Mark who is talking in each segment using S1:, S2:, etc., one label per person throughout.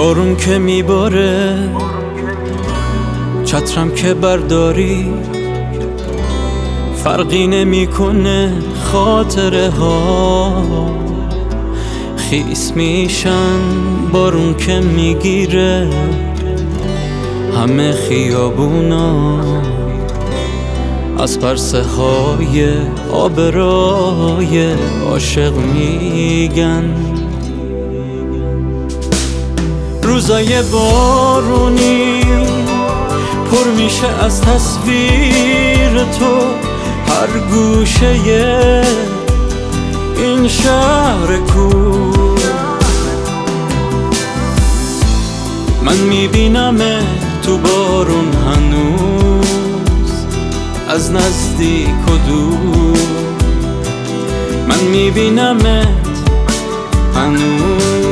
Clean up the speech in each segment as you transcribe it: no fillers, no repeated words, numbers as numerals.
S1: بارون که میباره چترم که برداری فرقی نمیکنه، خاطره ها خیس میشن بارون که میگیره همه خیابونا از پرسه های آبرای عاشق میگن. روزای بارونی پر میشه از تصویر تو، هر گوشه این شهر کور من میبینمه تو بارون هنوز از نزدیک و دور، من میبینمت هنوز.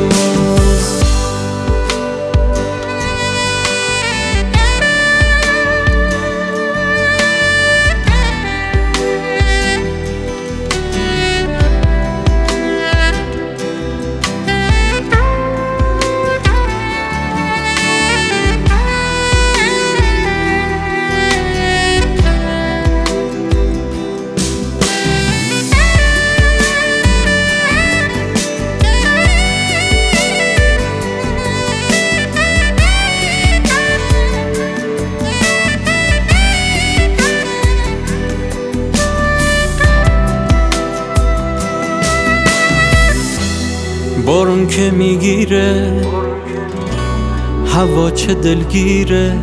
S1: بارون که میگیره هوا چه دلگیره،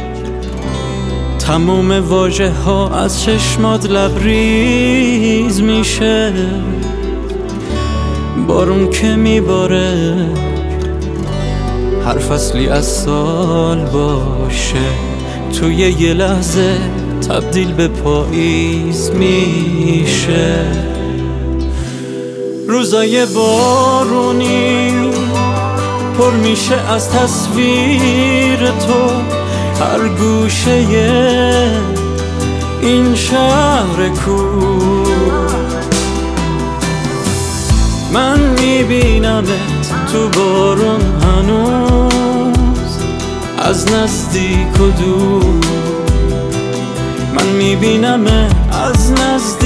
S1: تمام واژه ها از چشمات لبریز میشه. بارون که میباره هر فصلی از سال باشه توی یه لحظه تبدیل به پاییز میشه. روزای بارونی پر میشه از تصویر تو، هر گوشه این شهر کور من میبینمت تو بارون هنوز از نزدیک و دور، من میبینمت از نزدیک